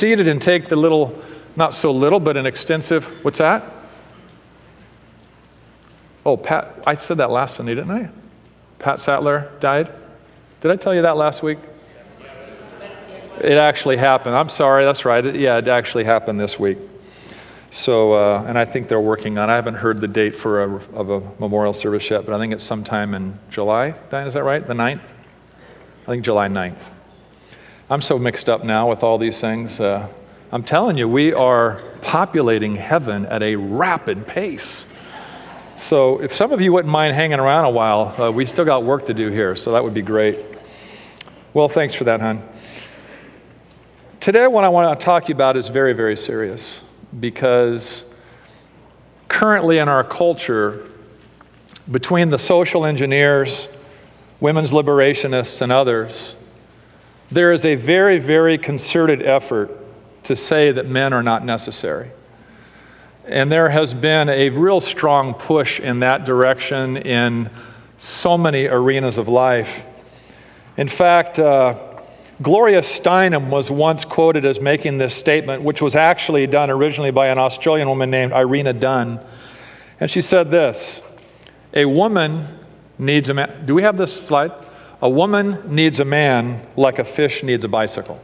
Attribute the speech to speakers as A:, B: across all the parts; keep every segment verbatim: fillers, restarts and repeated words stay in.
A: seated and take the little, not so little, but an extensive, what's that? Oh, Pat, I said that last Sunday, didn't I? Pat Sattler died. Did I tell you that last week? It actually happened. I'm sorry, that's right. It, yeah, it actually happened this week. So, uh, and I think they're working on it. I haven't heard the date for a, of a memorial service yet, but I think it's sometime in July. Diane, is that right? The ninth? I think July ninth. I'm so mixed up now with all these things. Uh, I'm telling you, we are populating heaven at a rapid pace. So if some of you wouldn't mind hanging around a while, uh, we still got work to do here, so that would be great. Well, thanks for that, hon. Today, what I want to talk to you about is very, very serious, because currently in our culture, between the social engineers, women's liberationists, and others, there is a very, very concerted effort to say that men are not necessary. And there has been a real strong push in that direction in so many arenas of life. In fact, uh, Gloria Steinem was once quoted as making this statement, which was actually done originally by an Australian woman named Irena Dunn. And she said this: a woman needs a man. Do we have this slide? A woman needs a man like a fish needs a bicycle.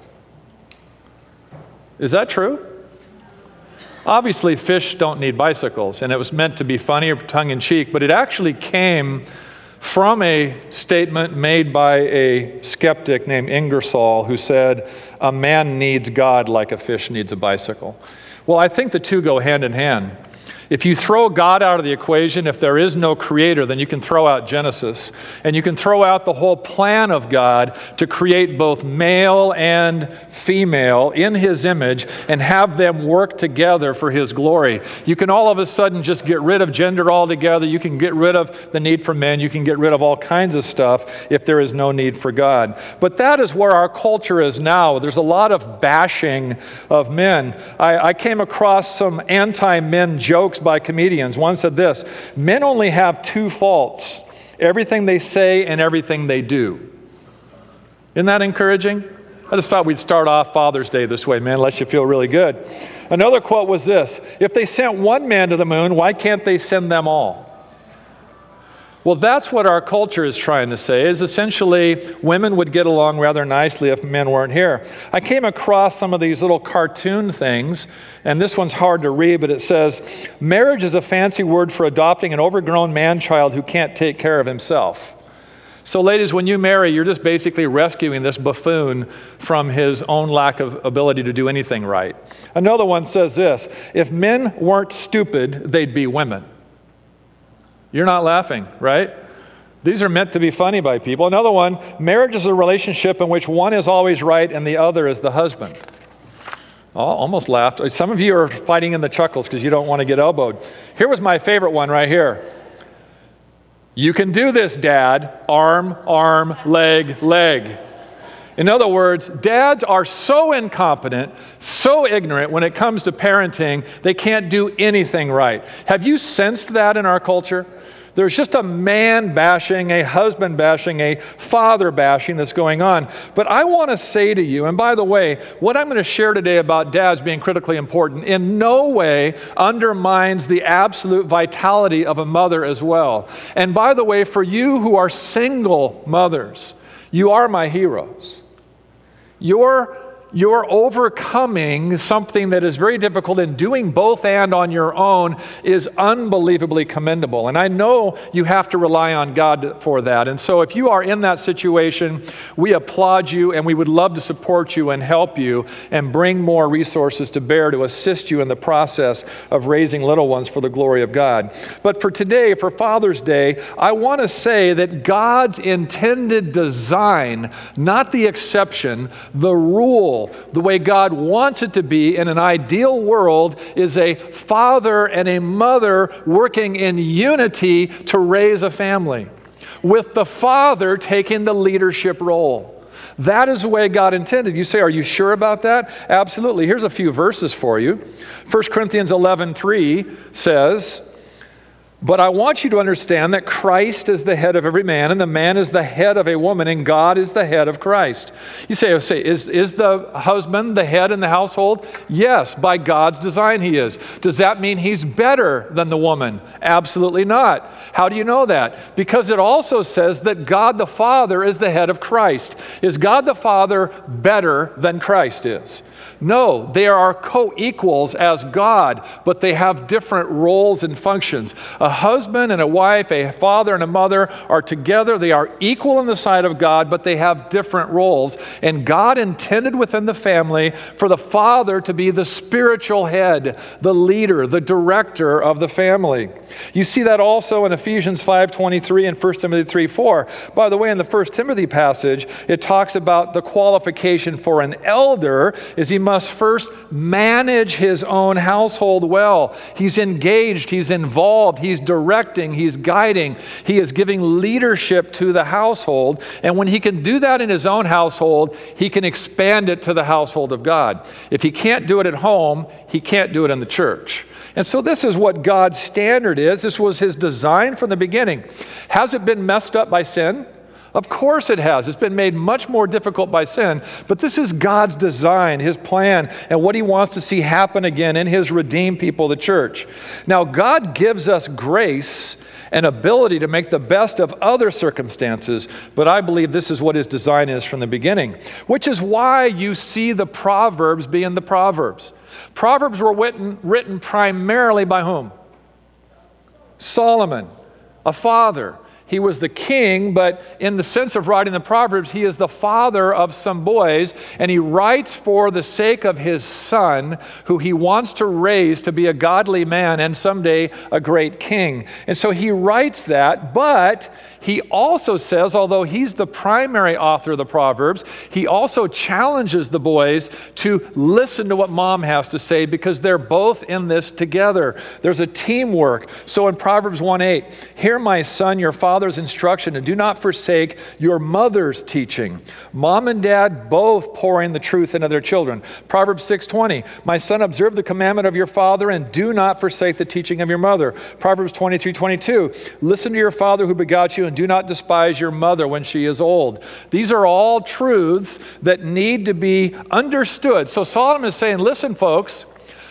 A: Is that true? Obviously, fish don't need bicycles, and it was meant to be funny or tongue-in-cheek, but it actually came from a statement made by a skeptic named Ingersoll, who said, a man needs God like a fish needs a bicycle. Well, I think the two go hand in hand. If you throw God out of the equation, if there is no creator, then you can throw out Genesis. And you can throw out the whole plan of God to create both male and female in his image and have them work together for his glory. You can all of a sudden just get rid of gender altogether. You can get rid of the need for men. You can get rid of all kinds of stuff if there is no need for God. But that is where our culture is now. There's a lot of bashing of men. I, I came across some anti-men jokes by comedians. One said this: men only have two faults, everything they say and everything they do. Isn't that encouraging? I just thought we'd start off Father's Day this way, man, let you feel really good. Another quote was this: if they sent one man to the moon, why can't they send them all? Well, that's what our culture is trying to say, is essentially women would get along rather nicely if men weren't here. I came across some of these little cartoon things, and this one's hard to read, but it says, marriage is a fancy word for adopting an overgrown man-child who can't take care of himself. So ladies, when you marry, you're just basically rescuing this buffoon from his own lack of ability to do anything right. Another one says this: if men weren't stupid, they'd be women. You're not laughing, right? These are meant to be funny by people. Another one: marriage is a relationship in which one is always right and the other is the husband. Oh, almost laughed. Some of you are fighting in the chuckles because you don't want to get elbowed. Here was my favorite one right here. You can do this, Dad. Arm, arm, leg, leg. In other words, dads are so incompetent, so ignorant when it comes to parenting, they can't do anything right. Have you sensed that in our culture? There's just a man bashing, a husband bashing, a father bashing that's going on. But I want to say to you, and by the way, what I'm going to share today about dads being critically important in no way undermines the absolute vitality of a mother as well. And by the way, for you who are single mothers, you are my heroes. You're You're overcoming something that is very difficult, and doing both and on your own is unbelievably commendable. And I know you have to rely on God for that. And so if you are in that situation, we applaud you, and we would love to support you and help you and bring more resources to bear to assist you in the process of raising little ones for the glory of God. But for today, for Father's Day, I want to say that God's intended design, not the exception, the rule, the way God wants it to be in an ideal world, is a father and a mother working in unity to raise a family, with the father taking the leadership role. That is the way God intended. You say, are you sure about that? Absolutely. Here's a few verses for you. First Corinthians eleven three says, But I want you to understand that Christ is the head of every man, and the man is the head of a woman, and God is the head of Christ. You say, oh, say is, is the husband the head in the household? Yes, by God's design he is. Does that mean he's better than the woman? Absolutely not. How do you know that? Because it also says that God the Father is the head of Christ. Is God the Father better than Christ is? No, they are co-equals as God, but they have different roles and functions. A husband and a wife, a father and a mother are together. They are equal in the sight of God, but they have different roles. And God intended within the family for the father to be the spiritual head, the leader, the director of the family. You see that also in Ephesians five twenty-three and First Timothy three four. By the way, in the First Timothy passage, it talks about the qualification for an elder is he must first manage his own household well. He's engaged, he's involved, he's directing, he's guiding, he is giving leadership to the household. And when he can do that in his own household, he can expand it to the household of God. If he can't do it at home, he can't do it in the church. And so this is what God's standard is. This was his design from the beginning. Has it been messed up by sin? Of course it has. It's been made much more difficult by sin, but this is God's design, his plan, and what he wants to see happen again in his redeemed people, the church. Now, God gives us grace and ability to make the best of other circumstances, but I believe this is what his design is from the beginning, which is why you see the Proverbs being the Proverbs. Proverbs were written, written primarily by whom? Solomon, a father. He was the king, but in the sense of writing the Proverbs, he is the father of some boys, and he writes for the sake of his son, who he wants to raise to be a godly man and someday a great king. And so he writes that, but he also says, although he's the primary author of the Proverbs, he also challenges the boys to listen to what mom has to say because they're both in this together. There's a teamwork. So in Proverbs one eight, hear my son, your father's instruction, and do not forsake your mother's teaching. Mom and dad both pouring the truth into their children. Proverbs six twenty, my son, observe the commandment of your father and do not forsake the teaching of your mother. Proverbs twenty-three twenty-two, listen to your father who begot you and do not despise your mother when she is old. These are all truths that need to be understood. So Solomon is saying, listen, folks,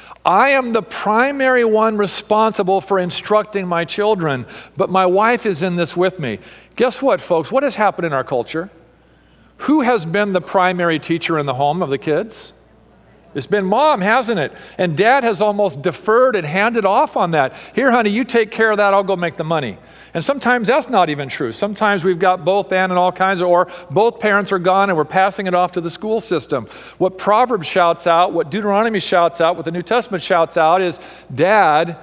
A: I am the primary one responsible for instructing my children, but my wife is in this with me. Guess what, folks? What has happened in our culture? Who has been the primary teacher in the home of the kids? It's been mom, hasn't it? And dad has almost deferred and handed off on that. Here, honey, you take care of that. I'll go make the money. And sometimes that's not even true. Sometimes we've got both and and all kinds of, or both parents are gone and we're passing it off to the school system. What Proverbs shouts out, what Deuteronomy shouts out, what the New Testament shouts out is, Dad,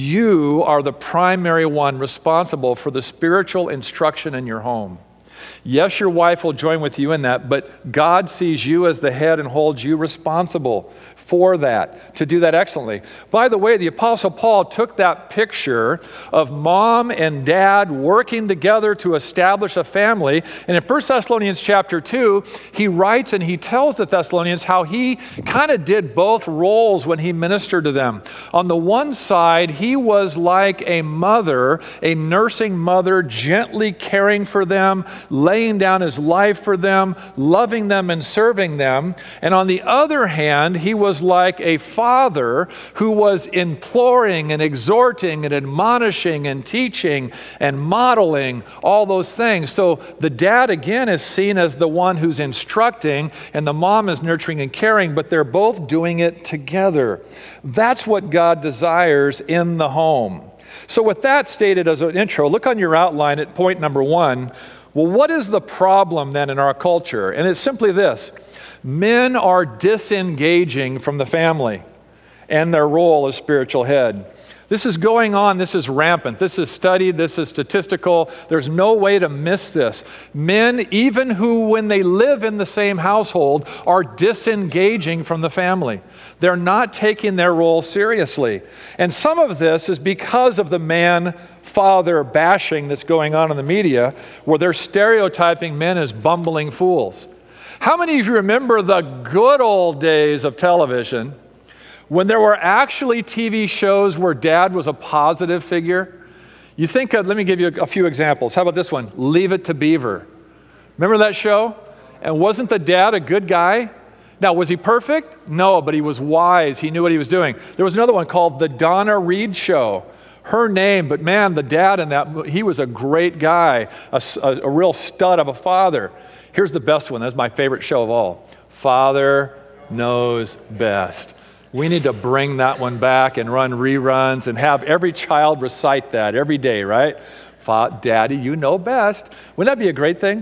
A: you are the primary one responsible for the spiritual instruction in your home. Yes, your wife will join with you in that, but God sees you as the head and holds you responsible for that, to do that excellently. By the way, the Apostle Paul took that picture of mom and dad working together to establish a family, and in First Thessalonians chapter two, he writes and he tells the Thessalonians how he kind of did both roles when he ministered to them. On the one side, he was like a mother, a nursing mother, gently caring for them, laying down his life for them, loving them and serving them. And on the other hand, he was like a father who was imploring and exhorting and admonishing and teaching and modeling all those things. So the dad, again, is seen as the one who's instructing, and the mom is nurturing and caring, but they're both doing it together. That's what God desires in the home. So with that stated as an intro, look on your outline at point number one. Well, what is the problem then in our culture? And it's simply this. Men are disengaging from the family and their role as spiritual head. This is going on. This is rampant. This is studied. This is statistical. There's no way to miss this. Men, even who, when they live in the same household, are disengaging from the family. They're not taking their role seriously. And some of this is because of the man-father bashing that's going on in the media, where they're stereotyping men as bumbling fools. How many of you remember the good old days of television when there were actually T V shows where dad was a positive figure? You think of, let me give you a, a few examples. How about this one? Leave It to Beaver. Remember that show? And wasn't the dad a good guy? Now, was he perfect? No, but he was wise. He knew what he was doing. There was another one called The Donna Reed Show. Her name, but man, the dad in that, he was a great guy, a, a, a real stud of a father. Here's the best one. That's my favorite show of all. Father Knows Best. We need to bring that one back and run reruns and have every child recite that every day, right? Daddy, you know best. Wouldn't that be a great thing?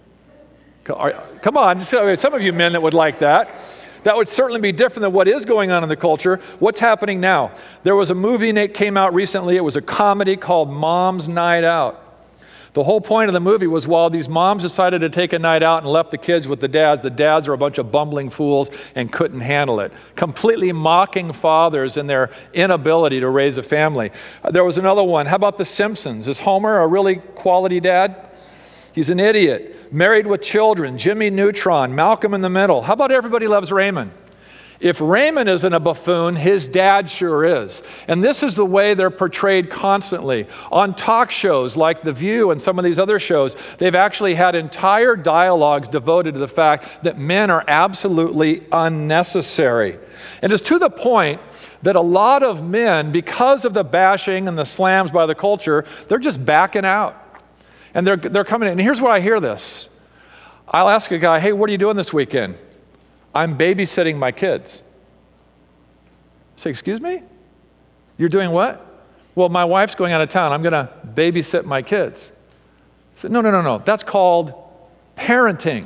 A: Come on, some of you men that would like that. That would certainly be different than what is going on in the culture. What's happening now? There was a movie that came out recently. It was a comedy called Mom's Night Out. The whole point of the movie was while these moms decided to take a night out and left the kids with the dads, the dads are a bunch of bumbling fools and couldn't handle it. Completely mocking fathers in their inability to raise a family. There was another one. How about The Simpsons? Is Homer a really quality dad? He's an idiot. Married with Children, Jimmy Neutron, Malcolm in the Middle. How about Everybody Loves Raymond? If Raymond isn't a buffoon, his dad sure is. And this is the way they're portrayed constantly. On talk shows like The View and some of these other shows, they've actually had entire dialogues devoted to the fact that men are absolutely unnecessary. And it's to the point that a lot of men, because of the bashing and the slams by the culture, they're just backing out. And they're, they're coming in. And here's where I hear this. I'll ask a guy, hey, what are you doing this weekend? I'm babysitting my kids. I say, excuse me? You're doing what? Well, my wife's going out of town. I'm going to babysit my kids. I said, no, no, no, no. That's called parenting.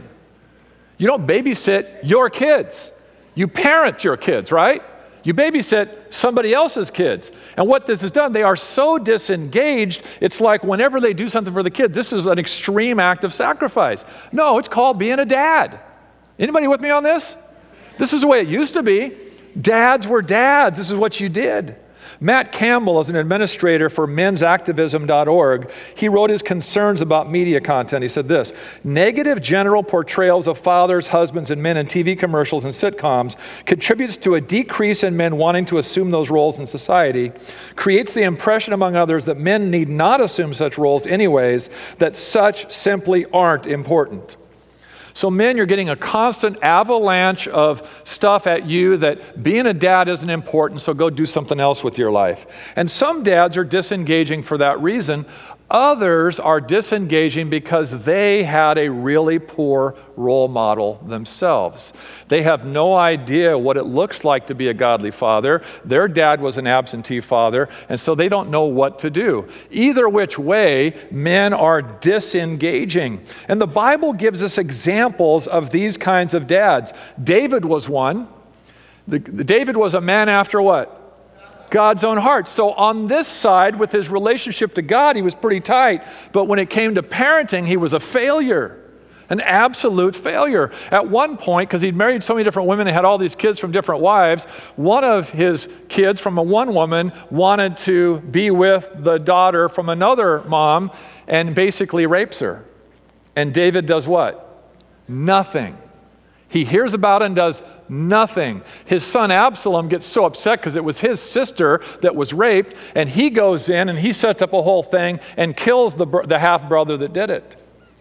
A: You don't babysit your kids. You parent your kids, right? You babysit somebody else's kids. And what this has done, they are so disengaged, it's like whenever they do something for the kids, this is an extreme act of sacrifice. No, it's called being a dad. Anybody with me on this? This is the way it used to be. Dads were dads. This is what you did. Matt Campbell is an administrator for men's activism dot org. He wrote his concerns about media content. He said this: negative general portrayals of fathers, husbands, and men in T V commercials and sitcoms contributes to a decrease in men wanting to assume those roles in society, creates the impression among others that men need not assume such roles anyways, that such simply aren't important. So men, you're getting a constant avalanche of stuff at you that being a dad isn't important, so go do something else with your life. And some dads are disengaging for that reason. Others are disengaging because they had a really poor role model themselves. They have no idea what it looks like to be a godly father. Their dad was an absentee father, and so they don't know what to do. Either which way, men are disengaging. And the Bible gives us examples of these kinds of dads. David was one. The, David was a man after what? God's own heart. So on this side, with his relationship to God, he was pretty tight. But when it came to parenting, he was a failure, an absolute failure. At one point, because he'd married so many different women and had all these kids from different wives, one of his kids from a one woman wanted to be with the daughter from another mom and basically rapes her. And David does what? Nothing. He hears about it and does nothing. His son Absalom gets so upset because it was his sister that was raped, and he goes in and he sets up a whole thing and kills the, the half-brother that did it.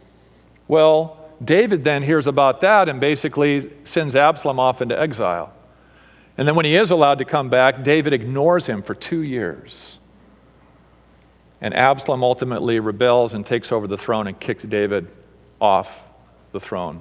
A: Well, David then hears about that and basically sends Absalom off into exile. And then when he is allowed to come back, David ignores him for two years. And Absalom ultimately rebels and takes over the throne and kicks David off the throne.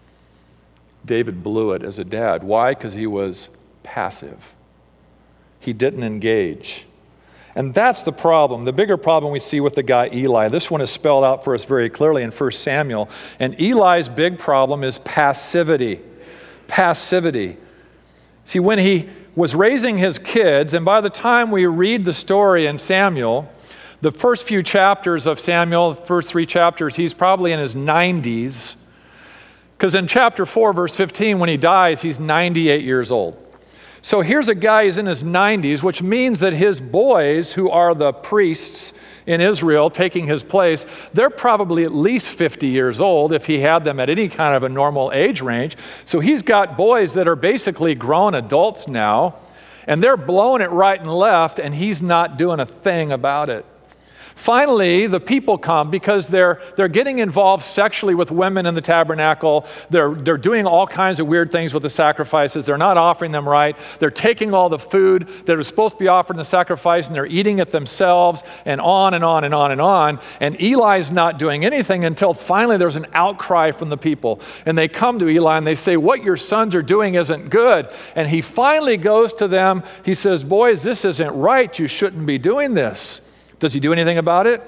A: David blew it as a dad. Why? Because he was passive. He didn't engage. And that's the problem. The bigger problem we see with the guy Eli. This one is spelled out for us very clearly in First Samuel. And Eli's big problem is passivity. Passivity. See, when he was raising his kids, and by the time we read the story in Samuel, the first few chapters of Samuel, the first three chapters, he's probably in his nineties. Because in chapter four, verse fifteen, when he dies, he's ninety-eight years old. So here's a guy who's in his nineties, which means that his boys, who are the priests in Israel taking his place, they're probably at least fifty years old if he had them at any kind of a normal age range. So he's got boys that are basically grown adults now, and they're blowing it right and left, and he's not doing a thing about it. Finally, the people come because they're, they're getting involved sexually with women in the tabernacle. They're, they're doing all kinds of weird things with the sacrifices. They're not offering them right. They're taking all the food that was supposed to be offered in the sacrifice and they're eating it themselves, and on and on and on and on. And Eli's not doing anything until finally there's an outcry from the people. And they come to Eli and they say, what your sons are doing isn't good. And he finally goes to them. He says, boys, this isn't right. You shouldn't be doing this. Does he do anything about it?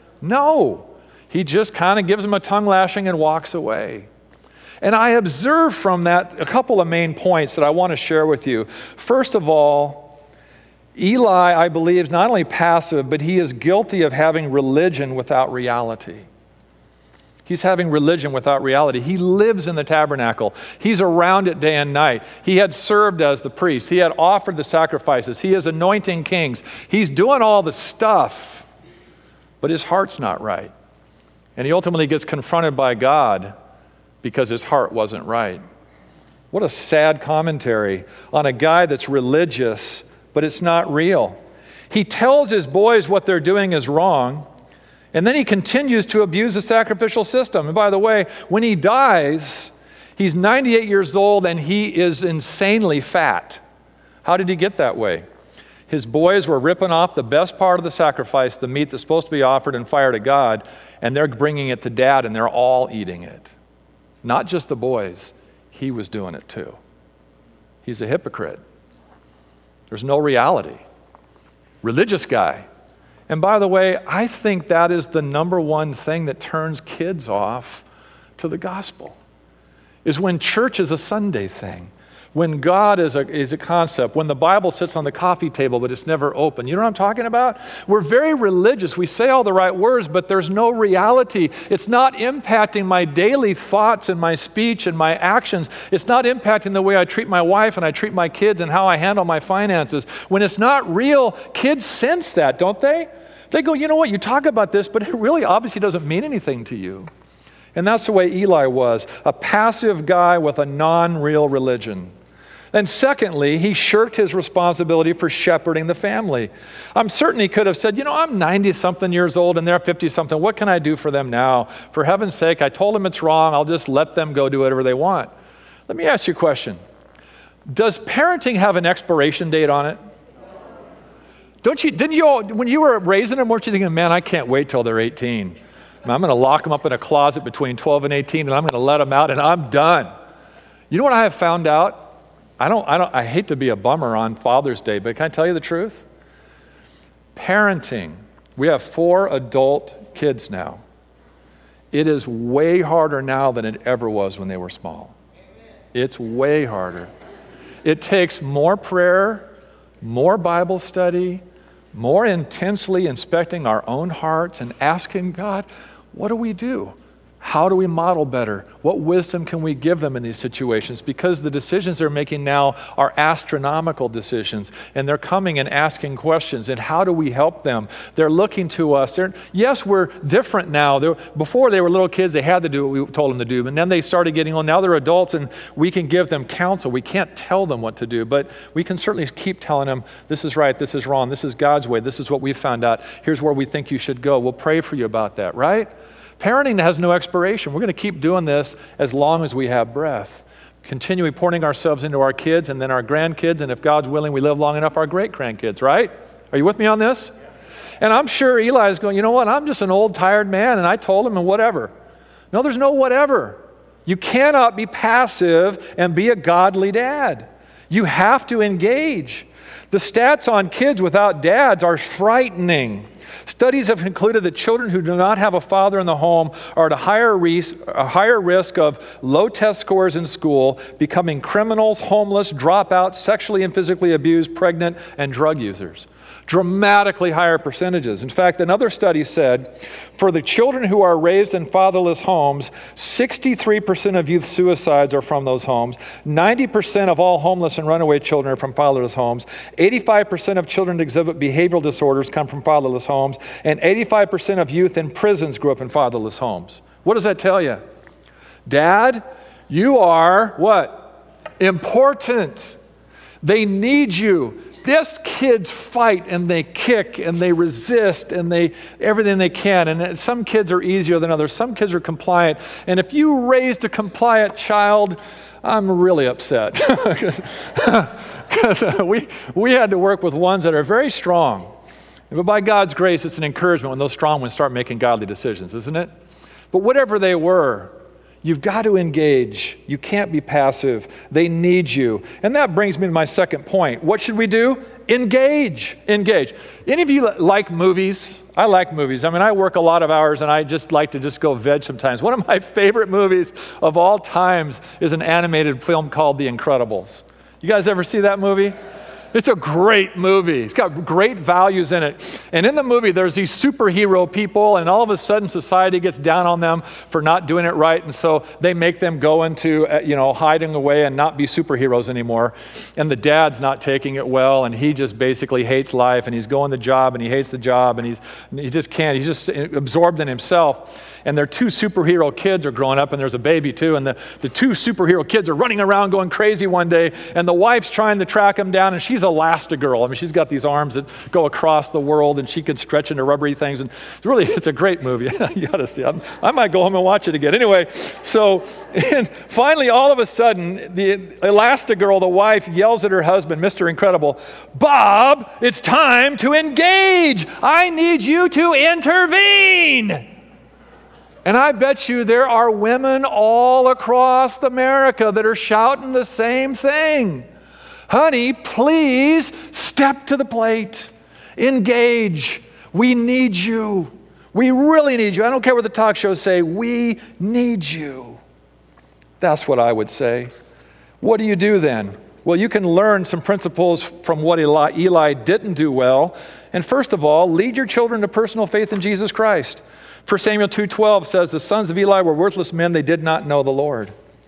A: No. He just kind of gives them a tongue lashing and walks away. And I observe from that a couple of main points that I want to share with you. First of all, Eli, I believe, is not only passive, but he is guilty of having religion without reality. He's having religion without reality. He lives in the tabernacle. He's around it day and night. He had served as the priest. He had offered the sacrifices. He is anointing kings. He's doing all the stuff, but his heart's not right. And he ultimately gets confronted by God because his heart wasn't right. What a sad commentary on a guy that's religious, but it's not real. He tells his boys what they're doing is wrong, and then he continues to abuse the sacrificial system. And by the way, when he dies, he's ninety-eight years old and he is insanely fat. How did he get that way? His boys were ripping off the best part of the sacrifice, the meat that's supposed to be offered in fire to God, and they're bringing it to Dad and they're all eating it. Not just the boys, he was doing it too. He's a hypocrite. There's no reality. Religious guy. And by the way, I think that is the number one thing that turns kids off to the gospel, is when church is a Sunday thing, when God is a, is a concept, when the Bible sits on the coffee table but it's never open. You know what I'm talking about? We're very religious. We say all the right words, but there's no reality. It's not impacting my daily thoughts and my speech and my actions. It's not impacting the way I treat my wife and I treat my kids and how I handle my finances. When it's not real, kids sense that, don't they? They go, you know what, you talk about this, but it really obviously doesn't mean anything to you. And that's the way Eli was, a passive guy with a non-real religion. And secondly, he shirked his responsibility for shepherding the family. I'm certain he could have said, you know, I'm ninety-something years old and they're fifty-something. What can I do for them now? For heaven's sake, I told them it's wrong. I'll just let them go do whatever they want. Let me ask you a question. Does parenting have an expiration date on it? Don't you, didn't you, when you were raising them, weren't you thinking, man, I can't wait till they're eighteen. I'm going to lock them up in a closet between twelve and eighteen and I'm going to let them out and I'm done. You know what I have found out? I don't, I don't, I hate to be a bummer on Father's Day, but can I tell you the truth? Parenting, we have four adult kids now. It is way harder now than it ever was when they were small. It's way harder. It takes more prayer, more Bible study, more intensely inspecting our own hearts and asking God, what do we do? How do we model better? What wisdom can we give them in these situations? Because the decisions they're making now are astronomical decisions, and they're coming and asking questions, and how do we help them? They're looking to us. They're, yes, we're different now. They're, before they were little kids, they had to do what we told them to do, and then they started getting on. Now they're adults, and we can give them counsel. We can't tell them what to do, but we can certainly keep telling them, this is right, this is wrong, this is God's way, this is what we found out, here's where we think you should go. We'll pray for you about that, right? Parenting has no expiration. We're going to keep doing this as long as we have breath. Continually pouring ourselves into our kids and then our grandkids, and if God's willing, we live long enough, our great-grandkids, right? Are you with me on this? And I'm sure Eli is going, you know what, I'm just an old, tired man, and I told him and whatever. No, there's no whatever. You cannot be passive and be a godly dad. You have to engage. The stats on kids without dads are frightening. Studies have concluded that children who do not have a father in the home are at a higher risk, a higher risk of low test scores in school, becoming criminals, homeless, dropouts, sexually and physically abused, pregnant, and drug users. Dramatically higher percentages. In fact, another study said, for the children who are raised in fatherless homes, sixty-three percent of youth suicides are from those homes. ninety percent of all homeless and runaway children are from fatherless homes. eighty-five percent of children that exhibit behavioral disorders come from fatherless homes. And eighty-five percent of youth in prisons grew up in fatherless homes. What does that tell you? Dad, you are what? Important. They need you. These kids fight and they kick and they resist and they everything they can. And some kids are easier than others. Some kids are compliant. And if you raised a compliant child, I'm really upset. Because we, we had to work with ones that are very strong. But by God's grace, it's an encouragement when those strong ones start making godly decisions, isn't it? But whatever they were, you've got to engage. You can't be passive. They need you. And that brings me to my second point. What should we do? Engage. Engage. Any of you like movies? I like movies. I mean, I work a lot of hours and I just like to just go veg sometimes. One of my favorite movies of all times is an animated film called The Incredibles. You guys ever see that movie? It's a great movie. It's got great values in it. And in the movie, there's these superhero people, and all of a sudden society gets down on them for not doing it right. And so they make them go into, uh, you know, hiding away and not be superheroes anymore. And the dad's not taking it well, and he just basically hates life, and he's going the job, and he hates the job, and he's he just can't. He's just absorbed in himself. And their two superhero kids are growing up, and there's a baby too, and the, the two superhero kids are running around going crazy one day, and the wife's trying to track them down, and she's Elastigirl. I mean, she's got these arms that go across the world, and she can stretch into rubbery things, and really, it's a great movie. You gotta see it. I might go home and watch it again. Anyway, so and finally, all of a sudden, the Elastigirl, the wife, yells at her husband, Mister Incredible, "Bob, it's time to engage. I need you to intervene." And I bet you there are women all across America that are shouting the same thing. Honey, please step to the plate. Engage. We need you. We really need you. I don't care what the talk shows say. We need you. That's what I would say. What do you do then? Well, you can learn some principles from what Eli, Eli didn't do well. And first of all, lead your children to personal faith in Jesus Christ. First Samuel two twelve says, the sons of Eli were worthless men. They did not know the Lord.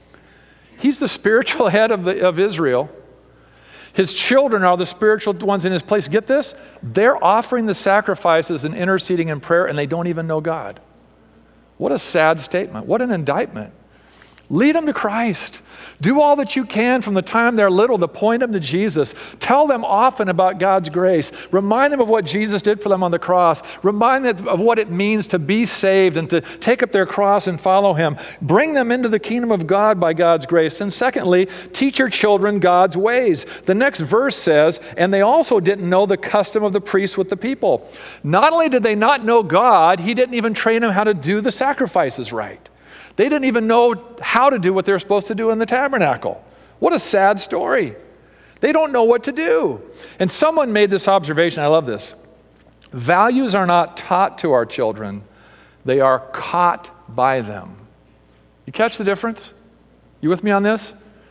A: He's the spiritual head of, the, of Israel. His children are the spiritual ones in his place. Get this? They're offering the sacrifices and interceding in prayer, and they don't even know God. What a sad statement. What an indictment. Lead them to Christ. Do all that you can from the time they're little to point them to Jesus. Tell them often about God's grace. Remind them of what Jesus did for them on the cross. Remind them of what it means to be saved and to take up their cross and follow him. Bring them into the kingdom of God by God's grace. And secondly, teach your children God's ways. The next verse says, and they also didn't know the custom of the priests with the people. Not only did they not know God, he didn't even train them how to do the sacrifices right. They didn't even know how to do what they're supposed to do in the tabernacle. What a sad story. They don't know what to do. And someone made this observation. I love this. Values are not taught to our children. They are caught by them. You catch the difference? You with me on this?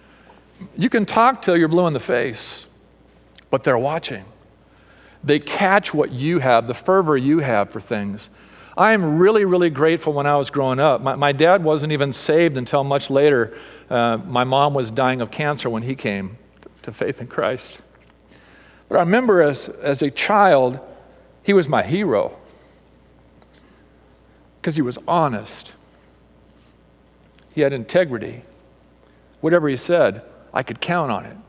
A: You can talk till you're blue in the face, but they're watching. They catch what you have, the fervor you have for things. I am really, really grateful when I was growing up. My, my dad wasn't even saved until much later. Uh, my mom was dying of cancer when he came to faith in Christ. But I remember as, as a child, he was my hero because he was honest. He had integrity. Whatever he said, I could count on it.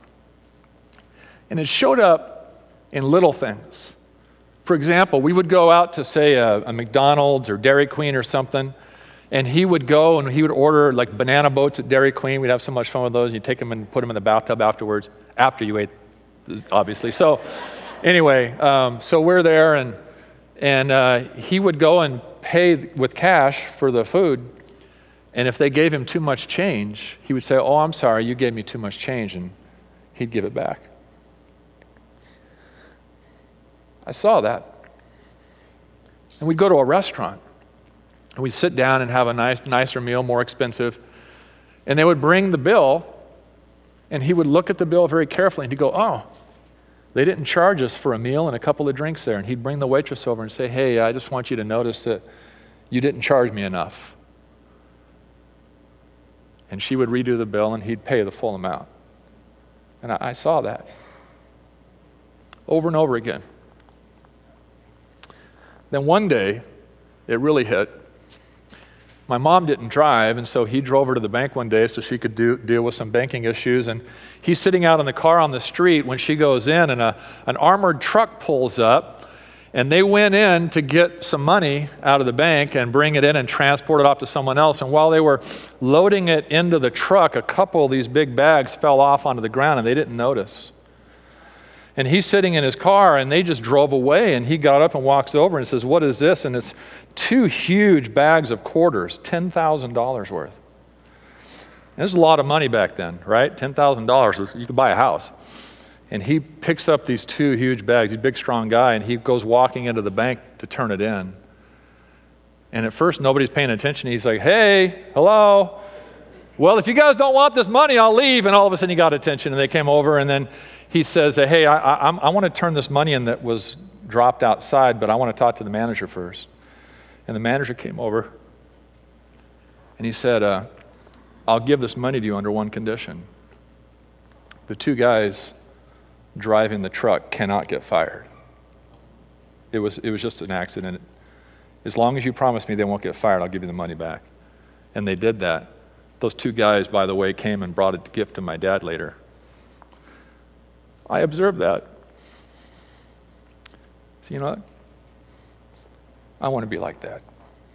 A: And it showed up in little things. For example, we would go out to, say, a, a McDonald's or Dairy Queen or something, and he would go and he would order like banana boats at Dairy Queen. We'd have so much fun with those. You'd take them and put them in the bathtub afterwards, after you ate, obviously. So anyway, um, so we're there, and, and uh, he would go and pay with cash for the food, and if they gave him too much change, he would say, oh, I'm sorry, you gave me too much change, and he'd give it back. I saw that. And we'd go to a restaurant, and we'd sit down and have a nice, nicer meal, more expensive, and they would bring the bill, and he would look at the bill very carefully, and he'd go, oh, they didn't charge us for a meal and a couple of drinks there. And he'd bring the waitress over and say, hey, I just want you to notice that you didn't charge me enough. And she would redo the bill, and he'd pay the full amount. And I, I saw that over and over again. Then one day, it really hit. My mom didn't drive, and so he drove her to the bank one day so she could do, deal with some banking issues. And he's sitting out in the car on the street when she goes in, and a, an armored truck pulls up, and they went in to get some money out of the bank and bring it in and transport it off to someone else. And while they were loading it into the truck, a couple of these big bags fell off onto the ground, and they didn't notice. And he's sitting in his car, and they just drove away, and he got up and walks over and says, "What is this?" And it's two huge bags of quarters, ten thousand dollars worth. And this is a lot of money back then, right? ten thousand dollars, you could buy a house. And he picks up these two huge bags, he's a big, strong guy, and he goes walking into the bank to turn it in. And at first, nobody's paying attention. He's like, "Hey, hello. Well, if you guys don't want this money, I'll leave." And all of a sudden, he got attention, and they came over, and then he says, "Hey, I, I, I want to turn this money in that was dropped outside, but I want to talk to the manager first." And the manager came over, and he said, uh, "I'll give this money to you under one condition. The two guys driving the truck cannot get fired. It was, it was just an accident. As long as you promise me they won't get fired, I'll give you the money back." And they did that. Those two guys, by the way, came and brought a gift to my dad later. I observed that. So you know what? I want to be like that.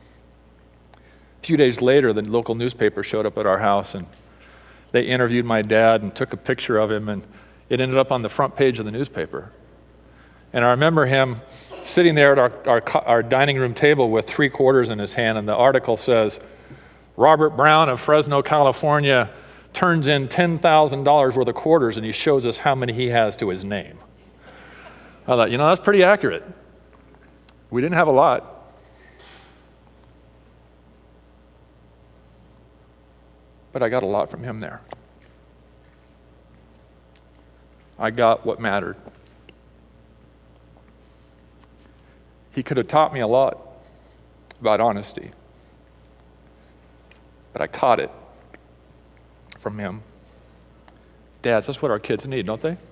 A: A few days later, the local newspaper showed up at our house, and they interviewed my dad and took a picture of him, and it ended up on the front page of the newspaper. And I remember him sitting there at our, our, our dining room table with three quarters in his hand, and the article says, "Robert Brown of Fresno, California, turns in ten thousand dollars worth of quarters," and he shows us how many he has to his name. I thought, you know, that's pretty accurate. We didn't have a lot. But I got a lot from him there. I got what mattered. He could have taught me a lot about honesty, but I caught it from him. Dads, that's what our kids need, don't they?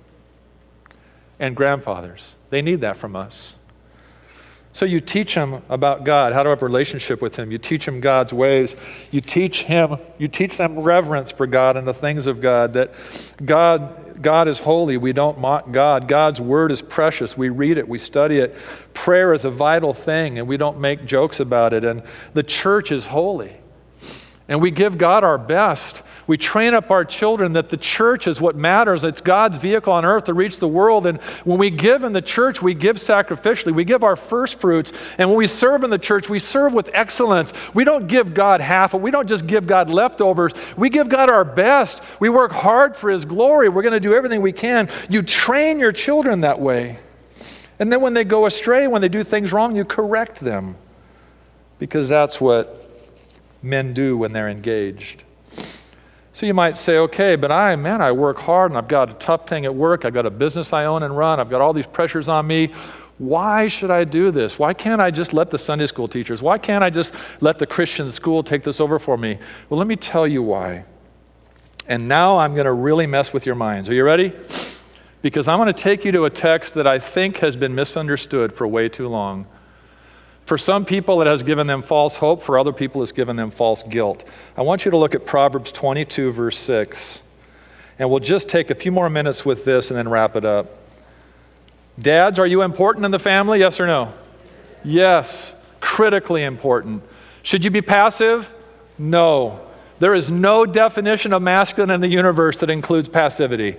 A: And grandfathers, they need that from us. So you teach them about God, how to have a relationship with Him. You teach them God's ways. You teach him, you teach them reverence for God and the things of God, that God, God is holy. We don't mock God. God's word is precious. We read it, we study it. Prayer is a vital thing, and we don't make jokes about it. And the church is holy. And we give God our best. We train up our children that the church is what matters. It's God's vehicle on earth to reach the world. And when we give in the church, we give sacrificially. We give our first fruits. And when we serve in the church, we serve with excellence. We don't give God half. We don't just give God leftovers. We give God our best. We work hard for His glory. We're going to do everything we can. You train your children that way. And then when they go astray, when they do things wrong, you correct them. Because that's what men do when they're engaged. So you might say, okay, but I, man, I work hard and I've got a tough thing at work. I've got a business I own and run. I've got all these pressures on me. Why should I do this? Why can't I just let the Sunday school teachers, why can't I just let the Christian school take this over for me? Well, let me tell you why. And now I'm going to really mess with your minds. Are you ready? Because I'm going to take you to a text that I think has been misunderstood for way too long. For some people, it has given them false hope. For other people, it's given them false guilt. I want you to look at Proverbs twenty-two, verse six. And we'll just take a few more minutes with this and then wrap it up. Dads, are you important in the family? Yes or no? Yes. Critically important. Should you be passive? No. There is no definition of masculine in the universe that includes passivity.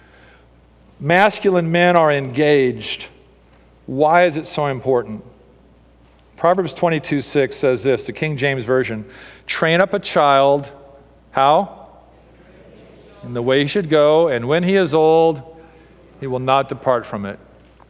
A: Masculine men are engaged. Why is it so important? Proverbs twenty-two, six says this, the King James Version, train up a child, how? In the way he should go, and when he is old, he will not depart from it.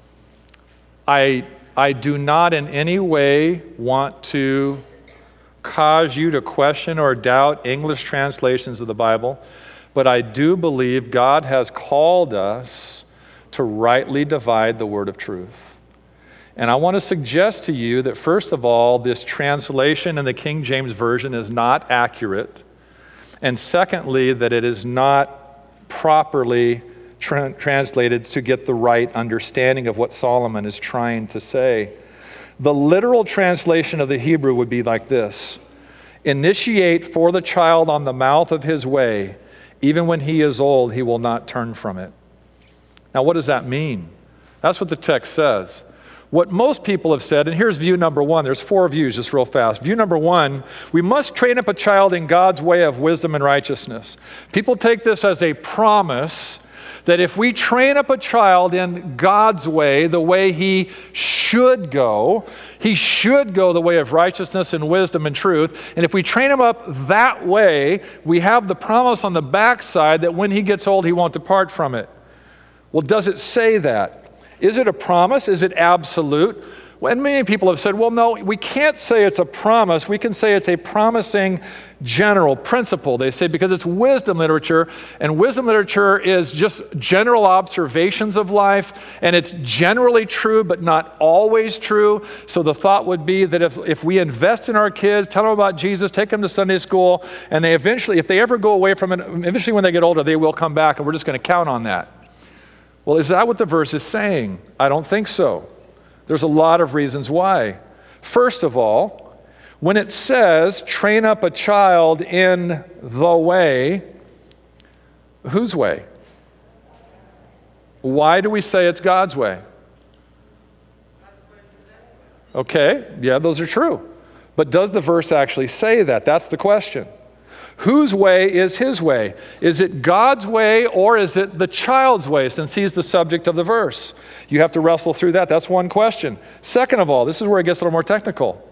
A: I, I do not in any way want to cause you to question or doubt English translations of the Bible, but I do believe God has called us to rightly divide the word of truth. And I want to suggest to you that, first of all, this translation in the King James Version is not accurate. And secondly, that it is not properly tra- translated to get the right understanding of what Solomon is trying to say. The literal translation of the Hebrew would be like this: Initiate for the child on the mouth of his way. Even when he is old, he will not turn from it. Now, what does that mean? That's what the text says. What most people have said, and here's view number one. There's four views, just real fast. View number one, we must train up a child in God's way of wisdom and righteousness. People take this as a promise that if we train up a child in God's way, the way he should go, he should go the way of righteousness and wisdom and truth. And if we train him up that way, we have the promise on the backside that when he gets old, he won't depart from it. Well, does it say that? Is it a promise? Is it absolute? And many people have said, well, no, we can't say it's a promise. We can say it's a promising general principle. They say because it's wisdom literature, and wisdom literature is just general observations of life, and it's generally true, but not always true. So the thought would be that if, if we invest in our kids, tell them about Jesus, take them to Sunday school, and they eventually, if they ever go away from it, eventually when they get older, they will come back, and we're just going to count on that. Well, is that what the verse is saying? I don't think so. There's a lot of reasons why. First of all, when it says, train up a child in the way, whose way? Why do we say it's God's way? Okay, yeah, those are true. But does the verse actually say that? That's the question. Whose way is his way? Is it God's way or is it the child's way, since he's the subject of the verse? You have to wrestle through that. That's one question. Second of all, this is where it gets a little more technical.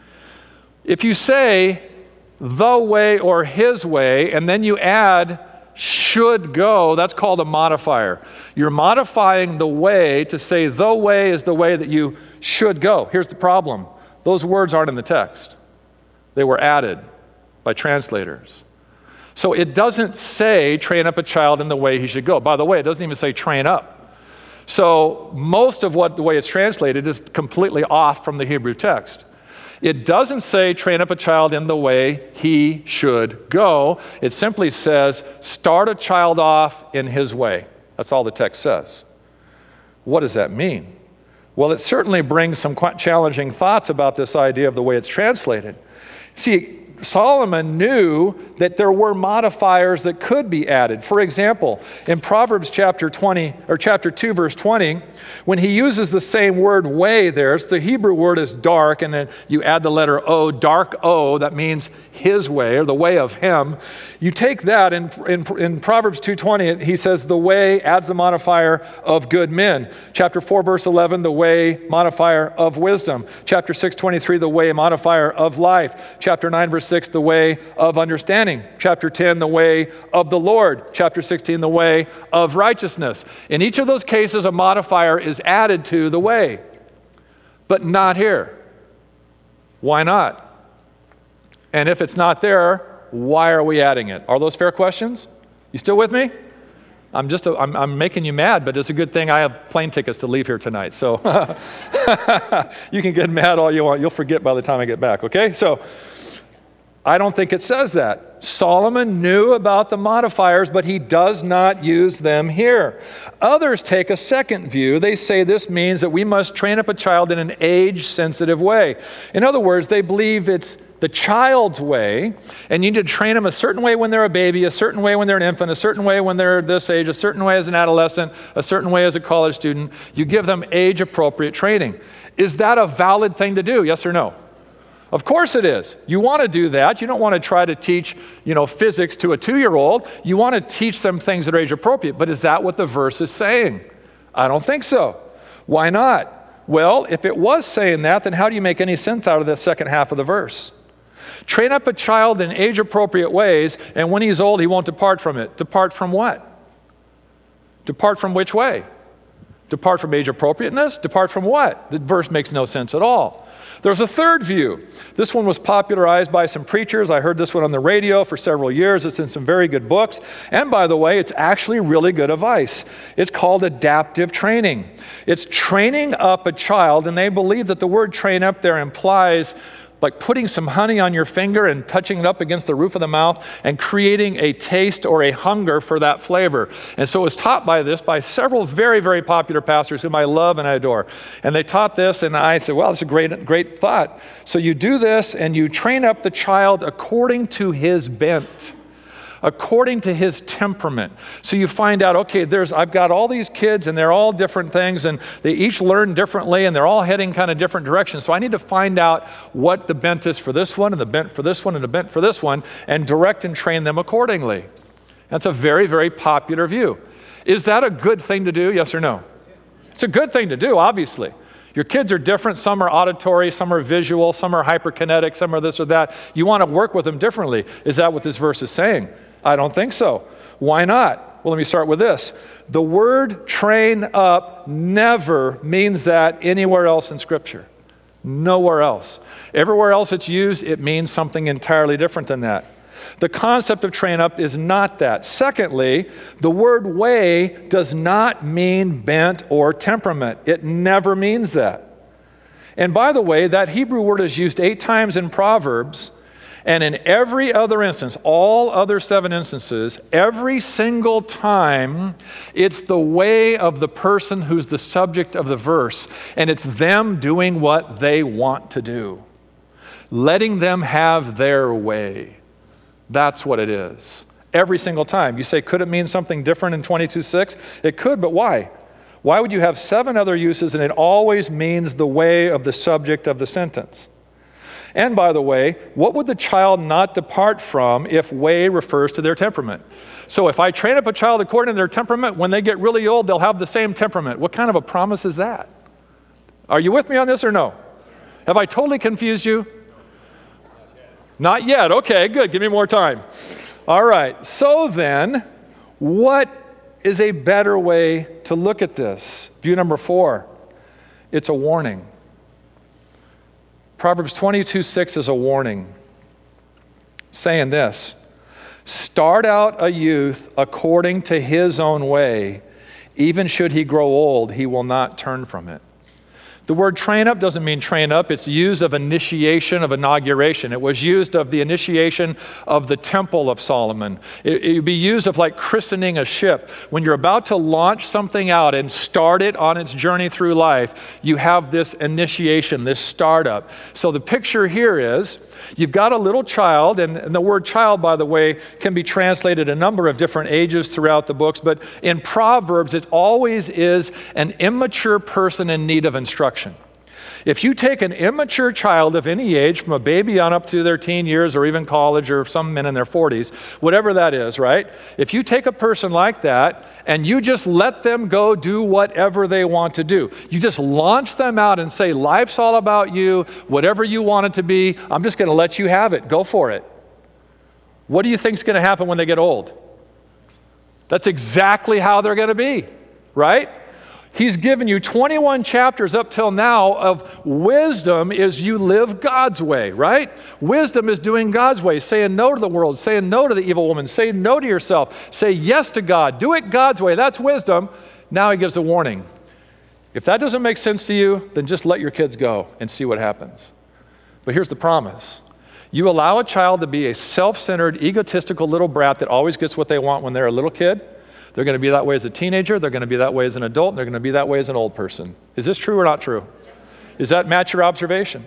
A: If you say the way or his way, and then you add should go, that's called a modifier. You're modifying the way to say the way is the way that you should go. Here's the problem. Those words aren't in the text. They were added by translators. So it doesn't say train up a child in the way he should go. By the way, it doesn't even say train up. So most of what the way it's translated is completely off from the Hebrew text. It doesn't say train up a child in the way he should go. It simply says start a child off in his way. That's all the text says. What does that mean? Well, it certainly brings some quite challenging thoughts about this idea of the way it's translated. See, Solomon knew that there were modifiers that could be added. For example, in Proverbs chapter twenty or chapter two verse twenty, when he uses the same word way there, it's the Hebrew word is dark, and then you add the letter O, dark O, that means his way or the way of him. You take that in, in, in Proverbs two twenty, he says the way adds the modifier of good men. Chapter four verse eleven, the way modifier of wisdom. Chapter six twenty-three, the way modifier of life. Chapter nine verse six, the way of understanding. Chapter ten, the way of the Lord. Chapter sixteen, the way of righteousness. In each of those cases, a modifier is added to the way, but not here. Why not? And if it's not there, why are we adding it? Are those fair questions? You still with me? I'm just, a, I'm, I'm making you mad, but it's a good thing I have plane tickets to leave here tonight. So you can get mad all you want. You'll forget by the time I get back, okay? So I don't think it says that. Solomon knew about the modifiers, but he does not use them here. Others take a second view. They say this means that we must train up a child in an age-sensitive way. In other words, they believe it's the child's way, and you need to train them a certain way when they're a baby, a certain way when they're an infant, a certain way when they're this age, a certain way as an adolescent, a certain way as a college student. You give them age-appropriate training. Is that a valid thing to do? Yes or no? Of course it is. You want to do that. You don't want to try to teach, you know, physics to a two-year-old. You want to teach them things that are age-appropriate. But is that what the verse is saying? I don't think so. Why not? Well, if it was saying that, then how do you make any sense out of the second half of the verse? Train up a child in age-appropriate ways, and when he's old, he won't depart from it. Depart from what? Depart from which way? Depart from age-appropriateness? Depart from what? The verse makes no sense at all. There's a third view. This one was popularized by some preachers. I heard this one on the radio for several years. It's in some very good books. And by the way, it's actually really good advice. It's called adaptive training. It's training up a child, and they believe that the word train up there implies like putting some honey on your finger and touching it up against the roof of the mouth and creating a taste or a hunger for that flavor. And so it was taught by this by several very, very popular pastors whom I love and I adore. And they taught this, and I said, well, that's a great, great thought. So you do this, and you train up the child according to his bent, according to his temperament. So you find out, okay, there's I've got all these kids and they're all different things and they each learn differently and they're all heading kind of different directions. So I need to find out what the bent is for this one and the bent for this one and the bent for this one and direct and train them accordingly. That's a very, very popular view. Is that a good thing to do? Yes or no? It's a good thing to do, obviously. Your kids are different. Some are auditory, some are visual, some are hyperkinetic, some are this or that. You want to work with them differently. Is that what this verse is saying? I don't think so. Why not? Well, let me start with this. The word train up never means that anywhere else in Scripture. Nowhere else. Everywhere else it's used, it means something entirely different than that. The concept of train up is not that. Secondly, the word way does not mean bent or temperament. It never means that. And by the way, that Hebrew word is used eight times in Proverbs. And in every other instance, all other seven instances, every single time, it's the way of the person who's the subject of the verse. And it's them doing what they want to do. Letting them have their way. That's what it is. Every single time. You say, could it mean something different in twenty-two six? It could, but why? Why would you have seven other uses and it always means the way of the subject of the sentence? And by the way, what would the child not depart from if way refers to their temperament? So if I train up a child according to their temperament, when they get really old, they'll have the same temperament. What kind of a promise is that? Are you with me on this or no? Have I totally confused you? Not yet. Okay, good. Give me more time. All right. So then, what is a better way to look at this? View number four. It's a warning. Proverbs twenty-two six is a warning, saying this, start out a youth according to his own way, even should he grow old, he will not turn from it. The word train up doesn't mean train up. It's used of initiation, of inauguration. It was used of the initiation of the Temple of Solomon. It, it would be used of like christening a ship. When you're about to launch something out and start it on its journey through life, you have this initiation, this startup. So the picture here is, you've got a little child, and, and the word child, by the way, can be translated a number of different ages throughout the books, but in Proverbs, it always is an immature person in need of instruction. If you take an immature child of any age, from a baby on up through their teen years or even college or some men in their forties, whatever that is, right? If you take a person like that and you just let them go do whatever they want to do, you just launch them out and say, life's all about you, whatever you want it to be, I'm just going to let you have it, go for it. What do you think is going to happen when they get old? That's exactly how they're going to be, right? He's given you twenty-one chapters up till now of wisdom is you live God's way, right? Wisdom is doing God's way, saying no to the world, saying no to the evil woman, saying no to yourself, say yes to God, do it God's way. That's wisdom. Now he gives a warning. If that doesn't make sense to you, then just let your kids go and see what happens. But here's the promise. You allow a child to be a self-centered, egotistical little brat that always gets what they want when they're a little kid. They're going to be that way as a teenager, they're going to be that way as an adult, and they're going to be that way as an old person. Is this true or not true? Does that match your observation?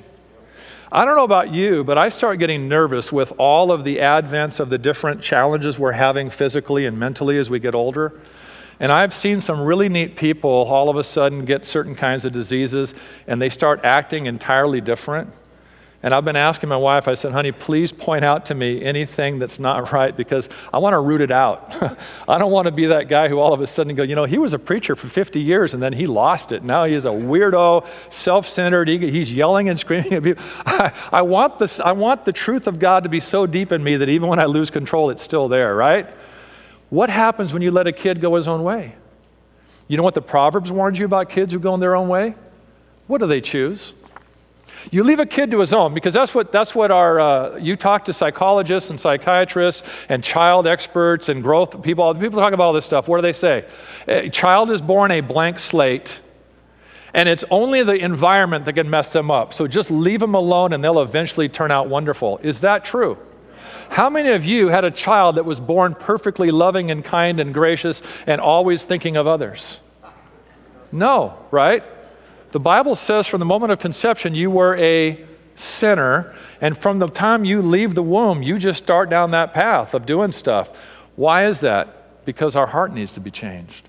A: I don't know about you, but I start getting nervous with all of the advents of the different challenges we're having physically and mentally as we get older. And I've seen some really neat people all of a sudden get certain kinds of diseases, and they start acting entirely different. And I've been asking my wife, I said, honey, please point out to me anything that's not right because I want to root it out. I don't want to be that guy who all of a sudden go, you know, he was a preacher for fifty years and then he lost it. Now he is a weirdo, self-centered, he's yelling and screaming at people. I, I, want this, I want the truth of God to be so deep in me that even when I lose control, it's still there, right? What happens when you let a kid go his own way? You know what the Proverbs warns you about kids who go in their own way? What do they choose? You leave a kid to his own, because that's what that's what our, uh, you talk to psychologists and psychiatrists and child experts and growth people, people talk about all this stuff. What do they say? A child is born a blank slate, And it's only the environment that can mess them up. So just leave them alone and they'll eventually turn out wonderful. Is that true? How many of you had a child that was born perfectly loving and kind and gracious and always thinking of others? No, right? The Bible says from the moment of conception, you were a sinner. And from the time you leave the womb, you just start down that path of doing stuff. Why is that? Because our heart needs to be changed.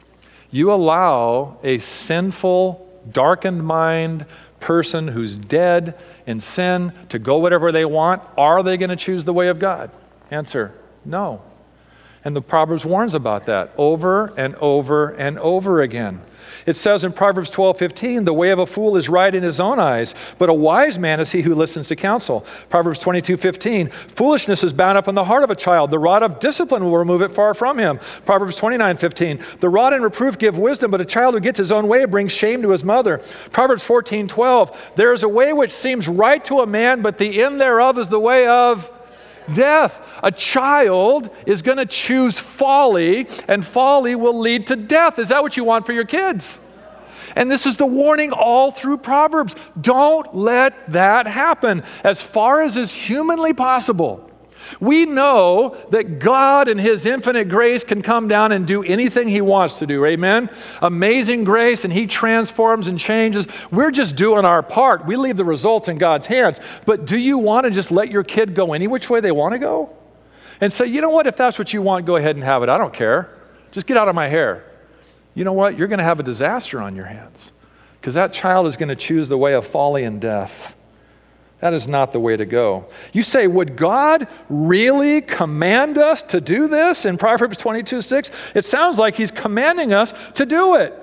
A: You allow a sinful, darkened mind person who's dead in sin to go whatever they want. Are they going to choose the way of God? Answer, no. And the Proverbs warns about that over and over and over again. It says in Proverbs twelve fifteen, the way of a fool is right in his own eyes, but a wise man is he who listens to counsel. Proverbs twenty-two fifteen, foolishness is bound up in the heart of a child. The rod of discipline will remove it far from him. Proverbs twenty-nine fifteen, the rod and reproof give wisdom, but a child who gets his own way brings shame to his mother. Proverbs fourteen twelve, there is a way which seems right to a man, but the end thereof is the way of death. A child is going to choose folly, and folly will lead to death. Is that what you want for your kids? And this is the warning all through Proverbs. Don't let that happen as far as is humanly possible. We know that God in His infinite grace can come down and do anything He wants to do. Amen? Amazing grace, and He transforms and changes. We're just doing our part. We leave the results in God's hands. But do you want to just let your kid go any which way they want to go? And say, you know what, if that's what you want, go ahead and have it. I don't care. Just get out of my hair. You know what? You're going to have a disaster on your hands because that child is going to choose the way of folly and death. That is not the way to go. You say, would God really command us to do this in Proverbs twenty-two six? It sounds like He's commanding us to do it.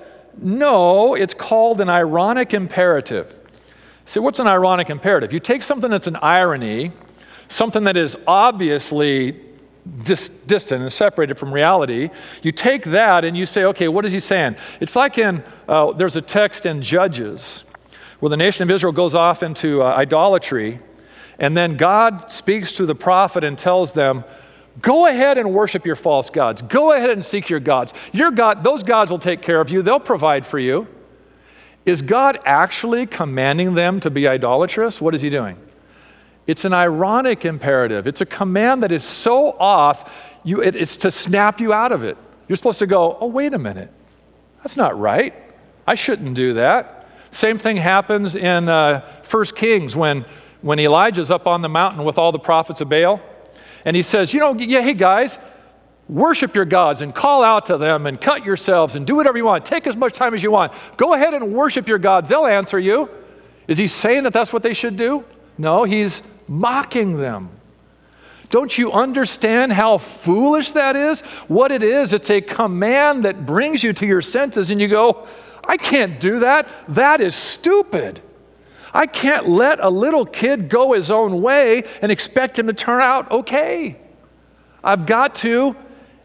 A: No, it's called an ironic imperative. See, what's an ironic imperative? You take something that's an irony, something that is obviously dis- distant and separated from reality. You take that and you say, okay, what is he saying? It's like in, uh, there's a text in Judges where the nation of Israel goes off into uh, idolatry, and then God speaks to the prophet and tells them, go ahead and worship your false gods. Go ahead and seek your gods. Your God, those gods will take care of you. They'll provide for you. Is God actually commanding them to be idolatrous? What is He doing? It's an ironic imperative. It's a command that is so off, you, it, it's to snap you out of it. You're supposed to go, oh, wait a minute. That's not right. I shouldn't do that. Same thing happens in uh, First Kings when, when Elijah's up on the mountain with all the prophets of Baal. And he says, you know, yeah, hey guys, worship your gods and call out to them and cut yourselves and do whatever you want. Take as much time as you want. Go ahead and worship your gods. They'll answer you. Is he saying that that's what they should do? No, he's mocking them. Don't you understand how foolish that is? What it is, it's a command that brings you to your senses and you go, I can't do that. That is stupid. I can't let a little kid go his own way and expect him to turn out okay. I've got to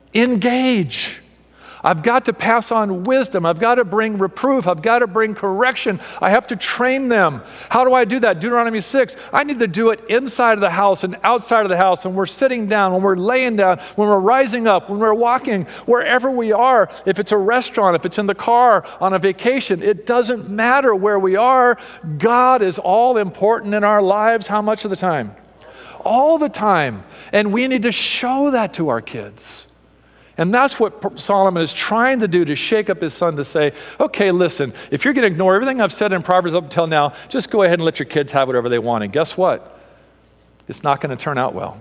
A: engage. I've got to pass on wisdom. I've got to bring reproof. I've got to bring correction. I have to train them. How do I do that? Deuteronomy six, I need to do it inside of the house and outside of the house, when we're sitting down, when we're laying down, when we're rising up, when we're walking, wherever we are. If it's a restaurant, if it's in the car, on a vacation, it doesn't matter where we are. God is all important in our lives. How much of the time? All the time. And we need to show that to our kids. And that's what Solomon is trying to do, to shake up his son, to say, okay, listen, if you're going to ignore everything I've said in Proverbs up until now, just go ahead and let your kids have whatever they want. And guess what? It's not going to turn out well.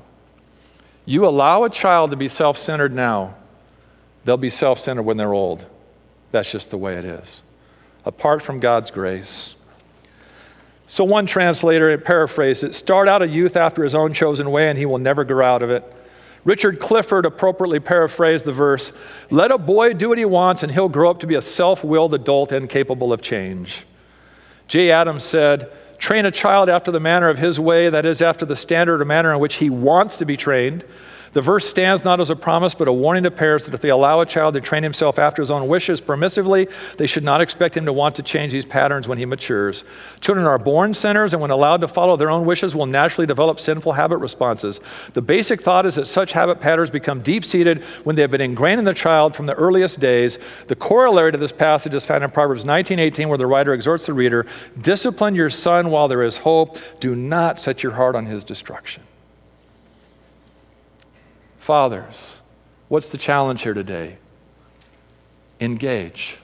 A: You allow a child to be self-centered now, they'll be self-centered when they're old. That's just the way it is. Apart from God's grace. So one translator paraphrased it, start out a youth after his own chosen way, and he will never grow out of it. Richard Clifford appropriately paraphrased the verse, let a boy do what he wants and he'll grow up to be a self-willed adult incapable of change. Jay Adams said, train a child after the manner of his way, that is, after the standard or manner in which he wants to be trained. The verse stands not as a promise, but a warning to parents that if they allow a child to train himself after his own wishes permissively, they should not expect him to want to change these patterns when he matures. Children are born sinners, and when allowed to follow their own wishes, will naturally develop sinful habit responses. The basic thought is that such habit patterns become deep-seated when they have been ingrained in the child from the earliest days. The corollary to this passage is found in Proverbs nineteen eighteen, where the writer exhorts the reader, discipline your son while there is hope. Do not set your heart on his destruction. Fathers, what's the challenge here today? Engage.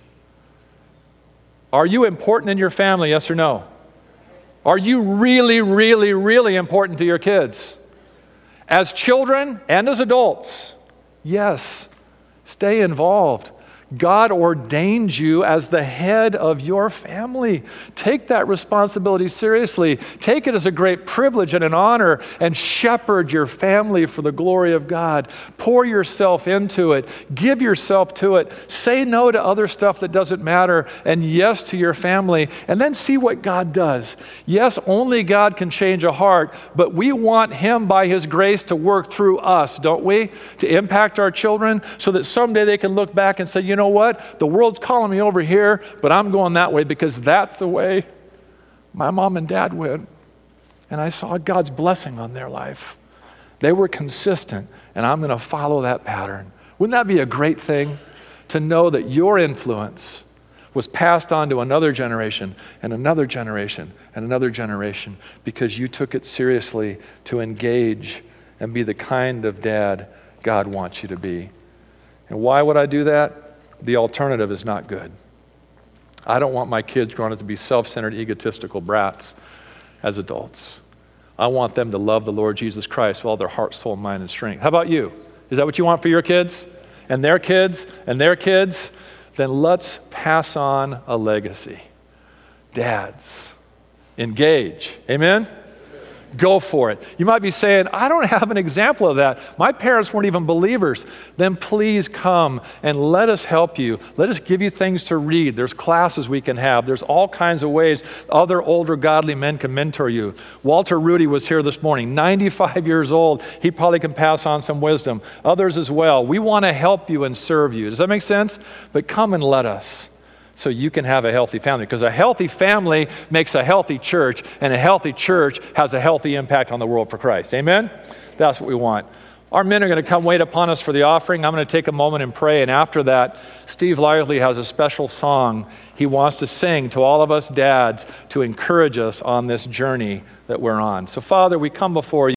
A: Are you important in your family, yes or no? Are you really, really, really important to your kids? As children and as adults, yes, stay involved. God ordained you as the head of your family. Take that responsibility seriously. Take it as a great privilege and an honor, and shepherd your family for the glory of God. Pour yourself into it. Give yourself to it. Say no to other stuff that doesn't matter, and yes to your family, and then see what God does. Yes, only God can change a heart, but we want Him by His grace to work through us, don't we? To impact our children so that someday they can look back and say, you know what? The world's calling me over here, but I'm going that way because that's the way my mom and dad went. And I saw God's blessing on their life. They were consistent, and I'm going to follow that pattern. Wouldn't that be a great thing to know that your influence was passed on to another generation and another generation and another generation because you took it seriously to engage and be the kind of dad God wants you to be? And why would I do that? The alternative is not good. I don't want my kids growing up to be self-centered, egotistical brats as adults. I want them to love the Lord Jesus Christ with all their heart, soul, mind, and strength. How about you? Is that what you want for your kids? And their kids? And their kids? Then let's pass on a legacy. Dads, engage. Amen? Go for it. You might be saying, I don't have an example of that. My parents weren't even believers. Then please come and let us help you. Let us give you things to read. There's classes we can have. There's all kinds of ways other older godly men can mentor you. Walter Rudy was here this morning, ninety-five years old. He probably can pass on some wisdom. Others as well. We want to help you and serve you. Does that make sense? But come and let us, so you can have a healthy family. Because a healthy family makes a healthy church, and a healthy church has a healthy impact on the world for Christ. Amen? That's what we want. Our men are going to come wait upon us for the offering. I'm going to take a moment and pray, and after that, Steve Lively has a special song he wants to sing to all of us dads to encourage us on this journey that we're on. So, Father, we come before you.